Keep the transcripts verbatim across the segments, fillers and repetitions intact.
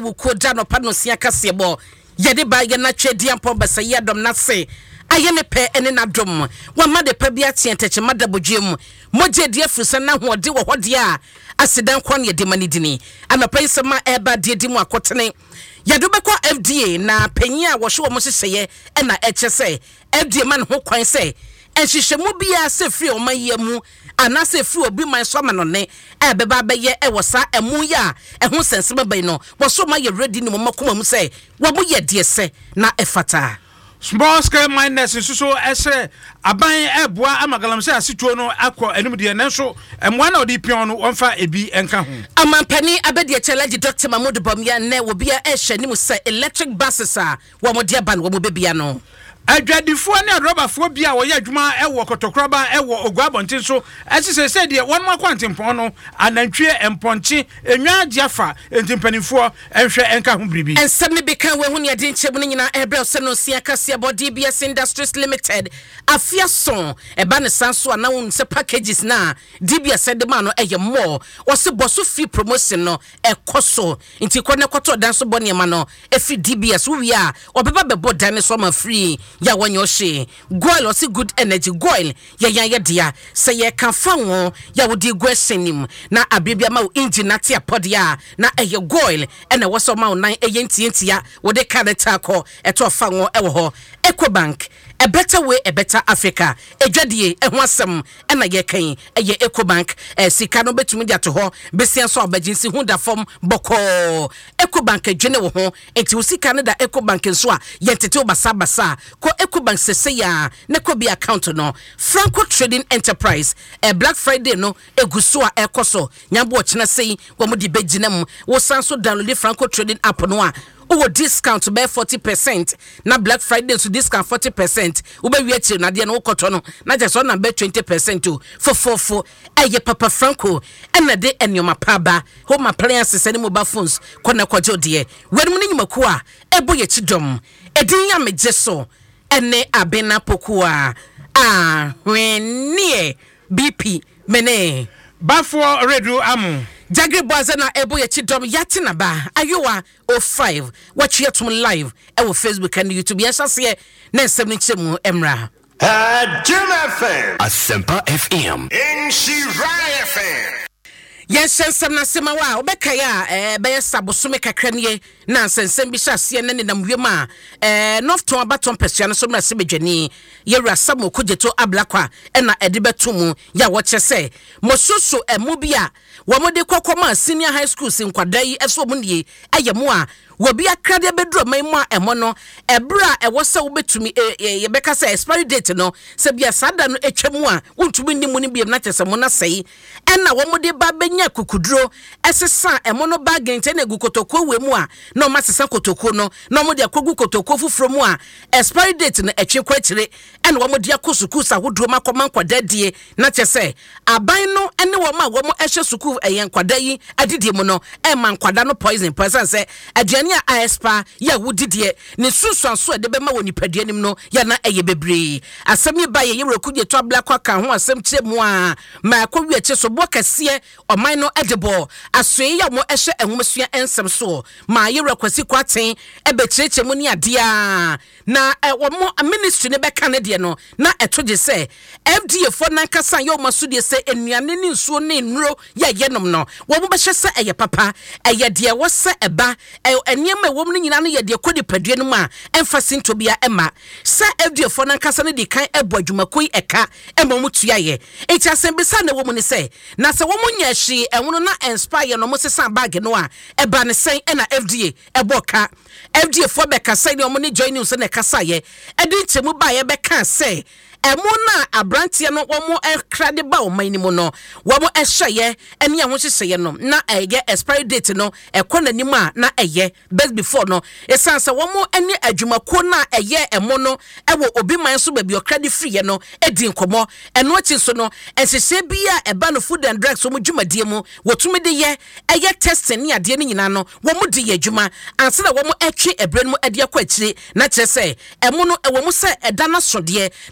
wuko da no pa no sia kasebo yede ba ye na twedi ampo basa ye dom na se aye ne pe ene na dom wa ma de pa bia tie teche madabodwem moje de afrusa na hoode wo hode a asidan kwan ye de manidini anopai sema eba de di mu akotene yado bekọ F D A na panyin a wo hwe wo mo hyehye e na eche se F D A man ho kwan se enhyehyemu bia se free o mayemu ana se free obi man so ma no ne e beba beye e wo sa emu ya e ho sense beba no wo so ma ye ready ni mo makoma mu se wo mo ye de se na efata small scale miners so so ese aban eboa amagalam se asituo no akọ enum de nenso emwa na odi pion no wonfa ebi enka ho amampani abedi challenge Doctor Mahmoud Bawumia ne wo bia e hye ni mu se electric buses a wo mo de ban wo mo bebia no adwadifo ne robafoɔ bia wo yɛ adwuma ɛwɔ kotokraba ɛwɔ oguabontin so ɛsese sɛ deɛ wɔn ma kwantempɔn no anantwie empɔnkye enwa diafa entimpanifo ɛhwɛ enka ho bribi ensɛm ne beka we hu ne ade nkyɛm no nyina ɛbrɛ sɛ no sia kase bɔ D B S Industries Limited afia so ɛba ne sanso ana wo nse packages na D B S de ma no ɛyɛ more wɔse bɔ so free promotion no ɛkɔ so nti kɔ ne kɔtɔ dan so bɔ ne ma no ɛfi D B S wo wi a ɔbɛba bɛbɔ dan ne so ma free ya wanyo she goil osi good energy goil ya ya ya dia se ye kan fa won ya wodi gwesenim na abibia ma engine na tia podia na eye goil ena wo so ma nan eye ntientia wode kareta ko eto fa won e wo ho Ecobank a better way a better Africa edwadie e ho asem ena ye kan eye Ecobank e sika no betumi dia to ho besian so abagyensi hu da fom boko Ecobank adwene wo ho enti usika ne da Ecobank nso a ye tete obasa basa ko Ecobank sese ya ne ko bi account no Franco Trading Enterprise e Black Friday no eguso a ekoso nyambo ochina sei wo mo di beginam wo sanso download Franco Trading app no a o discount be forty percent na Black Friday so discount forty percent wo be wie na de no koto no na je so na be twenty percent o fofofo eye Papa Franco ena de enyoma paba home appliances and mobile phones kona kwajo de wenum ni nyumako a ebo ye chidom edin ya mejeso ene abena pokua ah wenie B P mene bafo redu amu Jagri Boazana ebo ye chidom yatina ba ayowa oh five watch yet live e wo Facebook and YouTube yesa se na seventy mu emra Jim F M Asempa F M in Shirai F M yes sensem na sema wa obeka ya eh be sabosome kakranie na sensem bi hyase ne ne namwema eh nofton abaton pesua no so mra se bedwani yewura samo kojeto ablakwa na ede betumu ya wo chese mosusu emu bia wo mode kokoma senior high school sin kwada yi eso mu nie ayemu a wobi akrade bedro man mu a emo no ebra ewo se wo betumi ye beka se expiry date no se bia sada no etwemu a wontumi nimu ni bia na chese mo na sei ena wo mode ba nya kukudro esesa emo no bagente na gukotoko we mu a na ma sesa kotoko no na mo de akogu kotoko fufuro mu a expiry date na etwe kwatire ena wo mo de akosuku sa hodro makoma nkwada die na chese aban no ene wo ma wo mo ehye suku eyen kwada yi adidie mu no e ma nkwada no poison person se aduane a expa ya wudidie ne susuanso de be ma woni padua nim no ya na eye bebre asem yi ba ye yewre kugye to ablakwa kan ho asem kire mu a ma akɔwi ache so bo kase man no edebo asoe ya mo ehye ehomsua ensem so ma yewra kwasi kwaten ebe kireche mu ni ade a na wo mo ministry ne beka ne de no na etoje se F D A fo nan kasa yo maso de se enuane ni nsuo ne nnuro ya yenom no wo mo behye se eye papa eye de wo se eba eniema wo mo nyina no ye de kodi padua no ma emphasizing to bia ema se F D A fo nan kasa ne de kan ebo adwumakoi eka ema mo tuaye eti asembisa na wo mo ne se na se wo mo nya hyi enwono na inspire no mo sesa bag no a eba ne sen na F D A eboka F D A fo be kasa ni o mo ne join news na kasa ye edi nchemu ba ye be kan se emo na abrantie no wo mo ekrade ba o man ni mo no wo mo ehye ene ya ho hyehye no na eye expiry date no ekɔ nanim a na eye best before no esanse wo mo ene adwumako na eye emo no ewo obi man so ba bi okrade free no edi nkomo eno achi so no ehyehyɛ bia eba no food and drugs mo dwumadie mu wotumi de ye eye testing ni ade ni nyina no wo mo de ye adwuma anse na wo mo etwe ebre no ade akɔ akire na kyerɛ sɛ emo no ewo mo sɛ eda na sode na so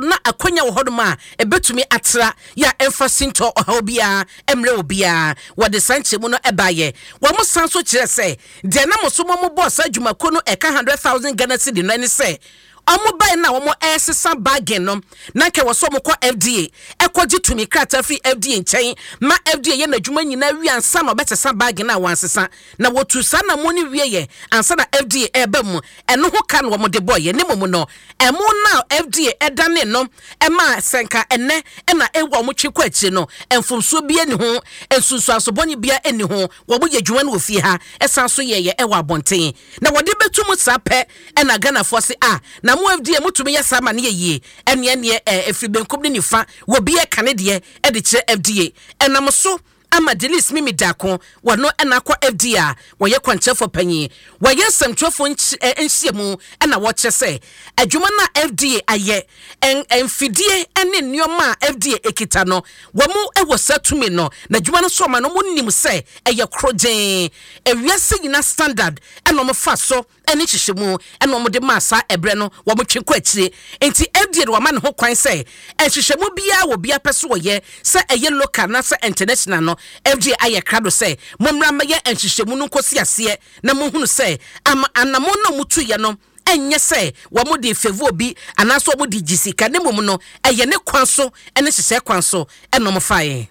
na akonya wo hodoma e betumi atra ya emfasinto ohobia emre obia wode sanche mu no ebaye wo mo sanso kire se de na mo so mo boss adwumako no eka one hundred thousand Ghana cedi no ni se omo bai na omo esesa bargain no na ke wo so mo ko F D A ekogi tumi krata free F D A nchen ma F D A ye na dwuma nyina wi ansa na obetesa bargain na wansesa na wotu sa na mo ni wie ye ansa na F D A eba mu eno ho ka no mo de boy ye ne mo no emo na F D A edane no ema senka enne na ewo mo twekwa achi no emfumso bia ni ho ensunsu asobonye bia eni ho wo bo ye dwuma no ofie ha esan so ye ye ewa abonten na wode betum sape na Ghana for se ah na mo F D A mutumi ya sama ne ye ene ene efri benkum ne nifa wo bia kane de e de kire F D A enam so ama Delis Mimi Dako wano ena kwa F D A woye kwanchefo panyi woye semtwefo enhyiemu ena wo kyese adwuma na F D A aye en enfidie ene nneoma F D A ekita no womu ewo satumi no na adwuma no so ma no munnim se eye krogen ewiase nyina standard ena mo fa so ene hyehyemu ena mo de masa ebre no wo mo twekwa akire enti F D A wo ma ne ho kwan se ehyehyemu bia wo bia pese woye se eye local na se international no F D A aye krado say momra maye enhyehyemu no kosi ase na mohunu say ama anamo na mutu ye no enye say wo mo de favor bi anaso mo de gisika ne mom no eye ne kwanso ene hyehye kwanso eno mo fae.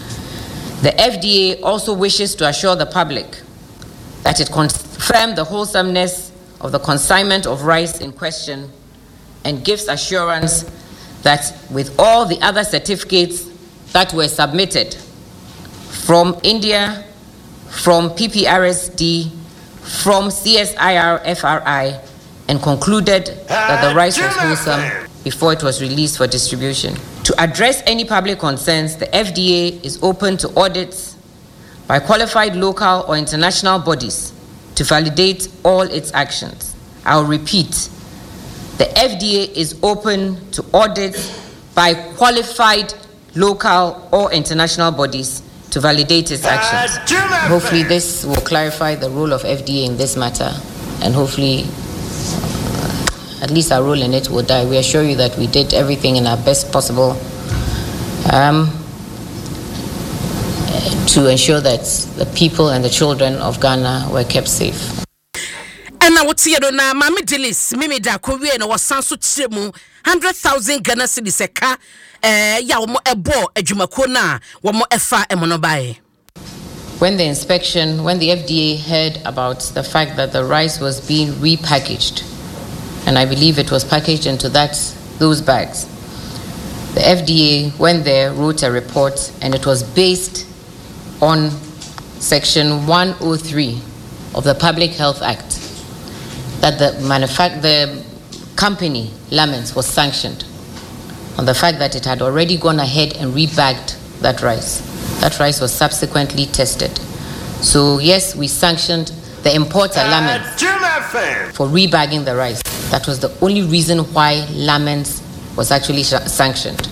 The F D A also wishes to assure the public that it confirms the wholesomeness of the consignment of rice in question and gives assurance that with all the other certificates that were submitted from India, from P P R S D, from C S I R F R I, and concluded that the rice was wholesome before it was released for distribution. To address any public concerns, the F D A is open to audits by qualified local or international bodies to validate all its actions. I'll repeat, the F D A is open to audits by qualified local or international bodies to validate its actions. Hopefully this will clarify the role of F D A in this matter, and hopefully uh, at least our role in it will die. We assure you that we did everything in our best possible um, to ensure that the people and the children of Ghana were kept safe. And I would see you na Mami Delis Mimi Dako we no wasanso chemu one hundred thousand Ghana cedis eka eh ya wo ebo adwumako na wo efa emono bae. When the inspection, when the F D A heard about the fact that the rice was being repackaged, and I believe it was packaged into that those bags, the F D A went there, wrote a report, and it was based on section one oh three of the Public Health Act that the manufact the company Lamens was sanctioned on the fact that it had already gone ahead and rebagged that rice. That rice was subsequently tested. So yes, we sanctioned the importer Lamens for rebagging the rice. That was the only reason why Lamens was actually sanctioned.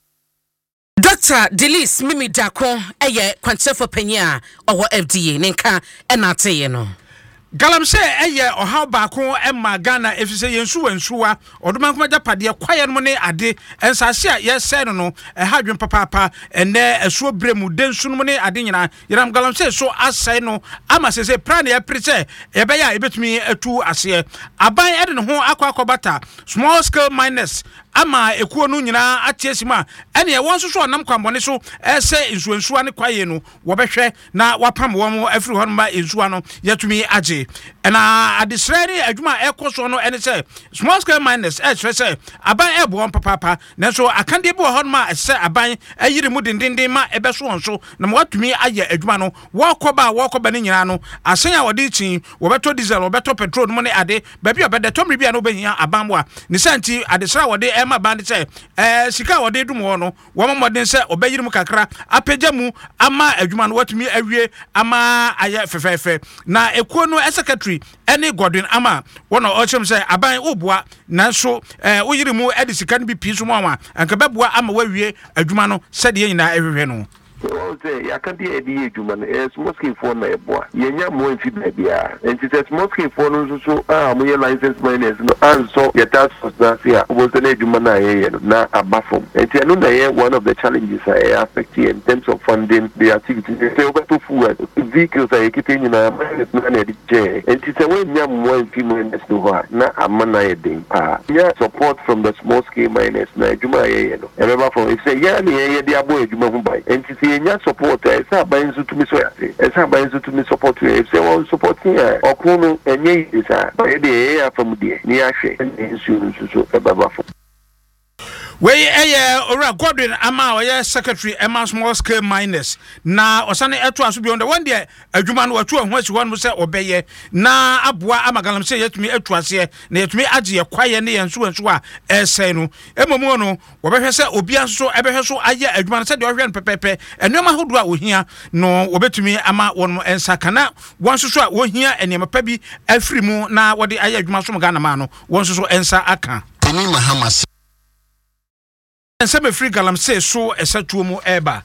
Doctor Delis Mimi Dako eye kwanchefo panya owo F D A nenka enate ye no. Galamse eye ohaw baako emma Ghana efise yensu wansuwa odoma kuma japade kwaye no ne ade ensase a yese no no ehadwen papapa ene esuo bremu densu no ne ade nyina yiram galamse so asai no ama sese plan ya preche ebeya ebetumi atu ase aban ede no ho akwa akobata small scale miners ama ekuo no nyina atiesima ene e wonso so nam kwambone so ese insuansuwa ne kwaye no wobehwe na wapam wo mo afiri ho ma insuwa no yatumi age ena adisrani adwuma ekoso no ene se small scale miners e kire se aban ebo on papapa nanso akande bi wo ho ma se aban ayiri mu dindindin ma ebeso wonso na watumi aye adwuma no wokoba wokoba ne nyina no asen a wode chin wobeto diesel wobeto petrol no ne ade ba bi obede tomri bia no behia aban mo a ne santi adisra wode ema band se eh sika wode dum wo no wo momodin se obeyiri mu kakra apagya mu ama adwuma no watumi awie ama aye fefefe na ekuo no secretary any Godwin ama one of ochem say aban obua nanso eh oyiri mu edisika no bi pi so mo anka beboa ama wawie adwuma no sede nyina ehwehwe no. o say ya kan dey edi edwuma no e small scale for na eboa yenya mo enfi bia and it is small scale for no so ah mo license miners no and so your task force na say o say na edwuma na ye no na abafom and you know na one of the challenges are affecting in terms of funding the activity say over to fuel vehicles are getting in a minus na na dey and it is when nya mo enfi miners no na amana ye den ah yeah support from the small scale miners na edwuma ye no e be from if say yeah na ye dey abo edwuma hu bai and it is nya support e say ban so to me so ya say e say ban so to me support e say one support here okunu enye is ah e dey from there ni ahwe insurance so e be from we eh ora Godwin ama oye secretary Emma small scale miners na osane eto aso bi on the one there adwuma no watu ho asi ho no se obeye na aboa amagalam se yetumi etu ase na yetumi age ye kwaye ne yenso enso a ese no emomu no wo behwe se obi anso ebehwe so aye adwuma se de ohwe no pepepe enema hodo a ohia no wo betumi ama won ensa kana wonso so a ohia enema pa bi afiri mu na wo de aye adwuma so Ghana ma no wonso so ensa aka Tony Mahama Ensebe free galam say so esatuo mu eba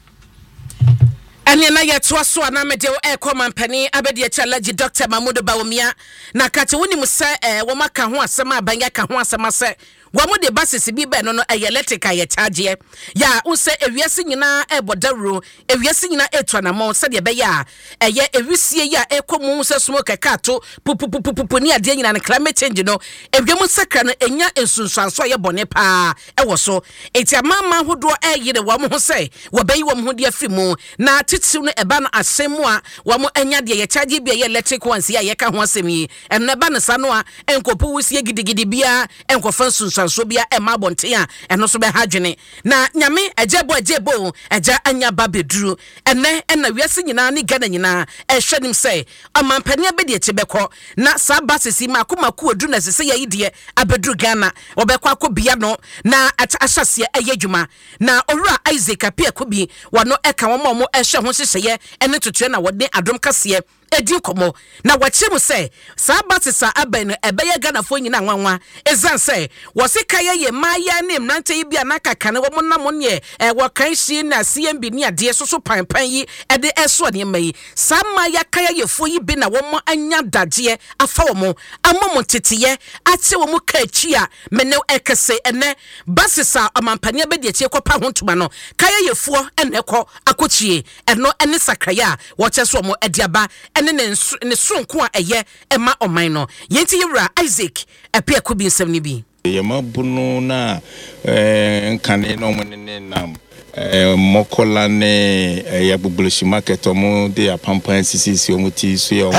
ane na yeto so na mede wo e komampani abedi challenge Doctor Mahmoud Bawumia na kate woni mu se e wo maka ho asem abanya ka ho asem ase Wamu de basis bi be no no e electric aye charge ya unse ewiase nyina e bodawro ewiase nyina etu anamo se de be ya eye ewisie ya ekomu se smoke kato pupupupupu ni ade nyina na climate change no ewemu sakra no enya ensunsuanso ye bone pa e wo so eti amama hodo e yire wamu ho se wobayi wamu ho de afimu na titiw no eba no asemu a wamu enya de ye charge bi ye electric ones ya ye ka ho asemi enne ba no sano a enkopu wusie gidigidi bia enkofa nsunsuan so bia e ma bonte a eno so be hadwene na nyame ajebo ajebo aja anya ba beduru enne ena wiase nyina ne Ghana nyina e hwenim se amampani abedi etebekọ na sa basisi ma komaku odu na sese ya yide abeduru Ghana obekọ akobia no na ahyase eye dwuma na owura Isaac apia kobi wano eka wo mo ehwe ho hyehye ene totoe na wode adom kase edi komo na wachimu se sa batisa aben ebeye Ghana fo nyina nwanwa ezan se wosika ye ye maya ne mrante yi bia na kakane wo monam ne e wokan shi na C M B ni ade soso panpan yi ede eso ne mai sa maya kaya ye fo yi bi na wo mo anya dade afa wo mo amomo teteye ate wo mo ka chi a mene ekese ene basisa amampani abedi echi kopa ho ntuma no kaya ye fo ene ko akochie eno ene sakraya wo cheso mo ediaba ne ne sonko a eye ema oman no yenti yewura Isaac apia kubi nsem ni bi yema bunu na eh nkane no monene nam eh mokola ne ya bubulushi market omo de apampan sisi omo ti so ya omo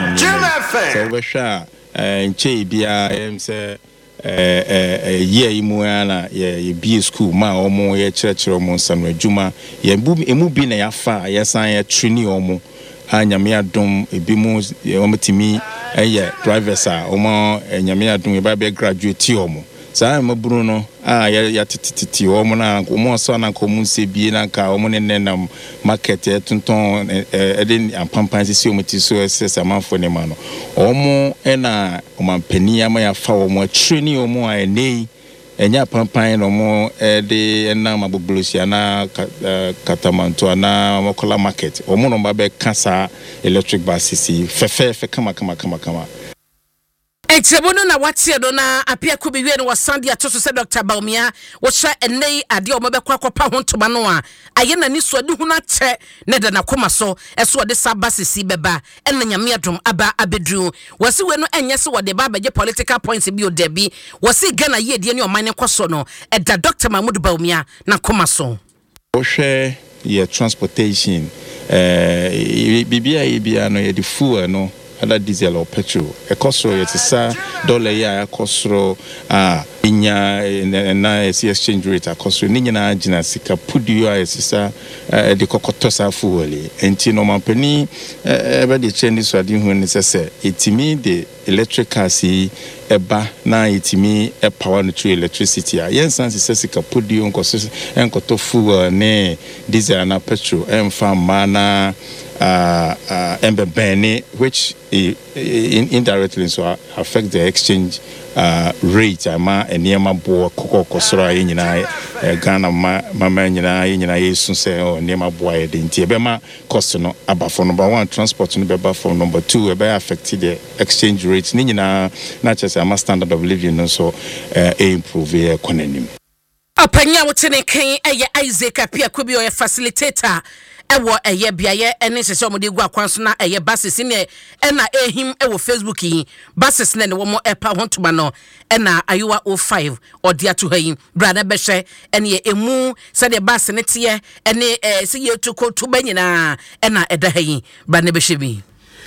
so we sha eh nche bia em se eh eh ye imu ana ye bi school ma omo ye chirechiro omo nsam adwuma ye emu bi na ya fa ya san ya trainee omo anyame adom ebimu ometimi eye drivers a omo anyame adom e ba be graduate omo saa maburu no ah ya tititi omo na omo so na ko mu se bie na ka omo ne nenam market e tonton e de ampampan sisi ometi so ese amanfo ne ma no omo e na omampani ama ya fa omo training omo a enei enya pampan no mo e de na mabubulusia na katamanto na mokola market omo no ba be kasa electric basisi fefefe kama kama kama kama Echebono na watie do na apia kubi wie no wasandi atoso se Doctor Bawumia wo hwa enei ade o mabekwa kopa ho ntoma no a aye na ni so de hu na che ne de na koma so eso de sabasisi beba ena nyame adom aba abedru wasi we no enye se wo de ba beje political points bi o de bi wasi Ghana ye de ne o man koso no eda Doctor Mahmoud Bawumia na koma so wo hwe ye transportation eh bibia ye bia no ye de fuel no ada diesel or petrol e kosro yetisa dollar ya kosro ah inya na exchange rate akosro ni nyina agina sika pudio yetisa de kokoto sa fueli enti no mampani e be de chendi so ade hu ni sese etimi de electric cars eba na etimi e power no through electricity a yensan sese sika pudio nkoso enkoto fuel ne diesel na petrol emfa mana uh uh embebeni which in, indirectly so affect the exchange uh, rate ama enema bo kokoko soro ayi nyina Ghana ma mama nyina ayi nyina yesu se o enema bo ayi de nti ebe ma cost no aba for number one transport no be ba for number two ebe affect the exchange rate ni nyina na chese ama standard of living no so uh, improve economy. Apanya wotene kan eye Isaac Apia Kobi o facilitator ewo eye biaye ene sese omode gu akwanso na eye basis ne ena ehim ewo Facebook yi basis ne ne wo mo epa hontuma no ena ayowa oh five odi ato hayi brada behwe ene emu se de bas ne tie ene se yetuko to banyina ena eda hayi brada behwe bi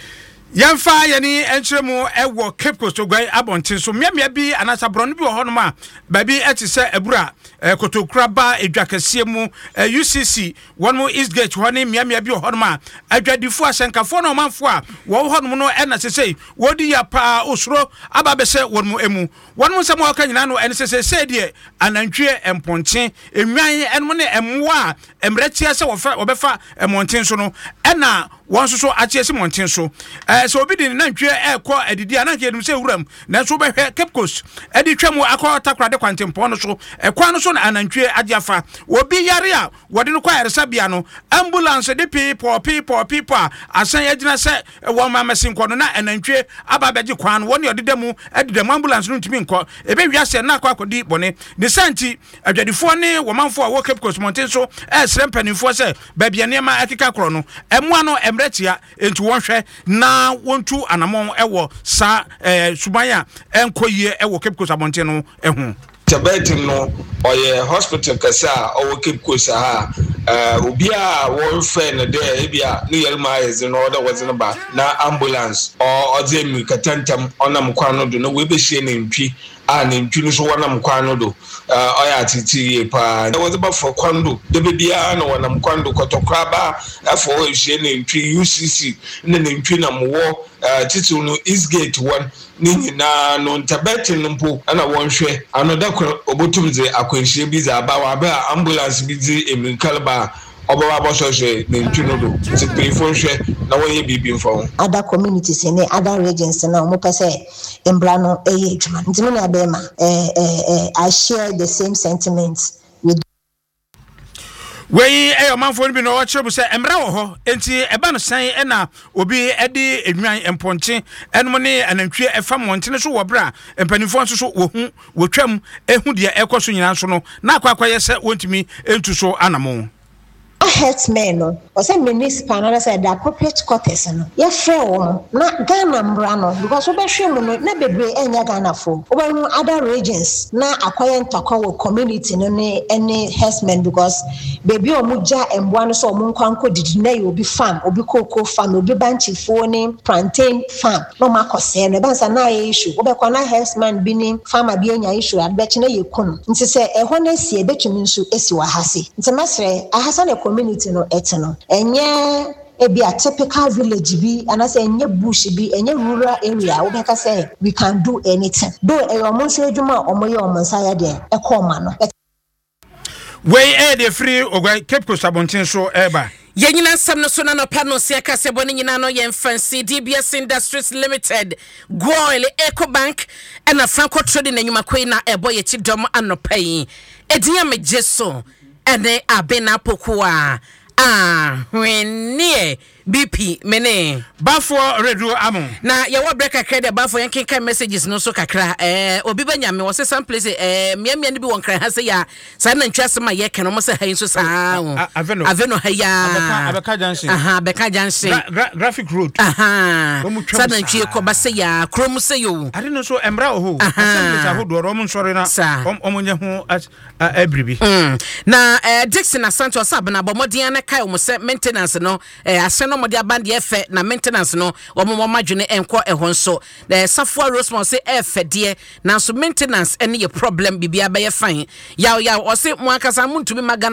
Yamfa yani entremu ewo Cape Coast ogwai abontin so miamia bi anasa brono bi ho no ma ba bi etise ebura kotokura ba edwakasie mu U C C one mo East Gate ho ne miamia bi ho no ma adwadifo asenkafo no manfo a wo ho no no ena sesei wodi ya pa osuro aba be se won mo emu won mo nsem aka nyina no ene sesei se de anantwie emponchen enwan enmo ne emwa emretia se wo fa obefa emonten so no ena won so so achiese monten so eh so obi di nantwie ekọ edidi ananke edum se wuram na so behwe Cape Coast edi twam akọ takrade kwantempo no so ekwa no so na anantwie agiafa obi yare a wode no kwa yaresabia no ambulance de people people people asan yagina se wo mamasin kọ no na anantwie aba beji kwan won ye odedemu ededemu ambulance no ntimi nkọ ebe wiase na akọ akodi bone de santi adwadifo ne wo manfo a wo Cape Coast monten so e srempanifo se ba bia ne ma akika kro no emu ano emretia enti wonhwe na wontu anamon ewo sa eh subanya enkoyie ewo Cape Coast abonte no ehu Tabetin no oye hospital kasa owo Cape Coast ha eh obi a won fe ne de ebia ne yelma yeze no oda waze no ba na ambulance o ozemi katantam onam kwano do no we be hie ne ntwi a ne ntwi no so wonam kwano do eh oya titi pa na waze ba for kwando de bia na wonam kwando kotokra ba afọ o hie ne ntwi U C C ne ne ntwi na mo titu no East Gate one ni nyina no Tabetin mpo ana wonhwe anoda obotumze akwanhie bi za ba wa ba ambulance bi di eminkalba obawa bosose ne ntino do tipefo hwe na woye bibi mfo other communities in other regions na mo pese embra no eye adwuma ntino na be ma eh eh I share the same sentiments with Wey e omanfo ni bi no ochrebu se emra wo ho enti eba no san e na obi edi edwan emponche enmo ne anantwie efa montene so wo bra empanifo nso so wo hu wo twam ehu de ekoso nyina nso no na akwakwaye se wontimi entu so anamo herdsmen no or say municipal na say the appropriate quarters no ye frɛ wo na Ghana mbra no because obehwe mu no na bebre enya Ghana fo obehu other regions na akwaye ntokwa wo community no ne any herdsmen because bebi omuja emboa no so omunkwanko didi na ye obi farm obi cocoa farm obi banchifo ne plantain farm no makose no bansa na ye issue obekwa na herdsman bi ni farmer bi enya issue adbechi na ye kunu nti se ehɔ na sie betumi nso esi wa hase nti masre ahasa na community no etno enye ebi a typical village bi anase enye bush bi enye rural area we can say we can do anything do e omonso adwuma omoye omonsa ya de ekoma no we e de free ogwa Cape Coast abontin so eba Yenyina sam no so na no pa no se aka se boni nyina no ye fancy D B S Industries Limited Goil Ecobank and a Franco trading enyuma kwei na ebo ye chidom anopai ediya mejeso ene abena pokuwa ah wenie B P mene bafo radio amon na ye wo break akra bafo yankin kan messages no so kakra eh obi banya me wo se some place eh miamia ne bi won kran ha se ya sa na ntwase ma ye kan mo se hayin so sa aveno aveno haya abeka junction aha beka junction graphic road aha sa na ntwie ko ba se ya krom se yo ade no so emra oho assembly sa hodo ro mo nsore na omonye ho abribi na eh Dixon Asante osab na bomodin na kai mo se maintenance no eh aseno modi abande efe na maintenance no omo madwene enko ehon so the Safua Rosemont say efe de na so maintenance ene ye problem bibia be ye fine ya ya o se mo akasa mo ntumi magana